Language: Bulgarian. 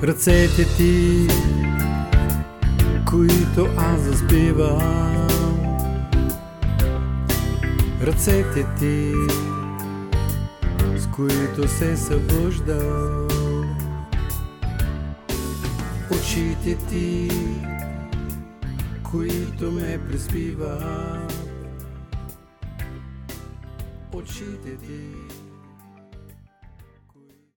Ръцете ти, които аз заспивам, ръцете ти, с които се събуждам, очите ти, които ме приспиват, очите ти.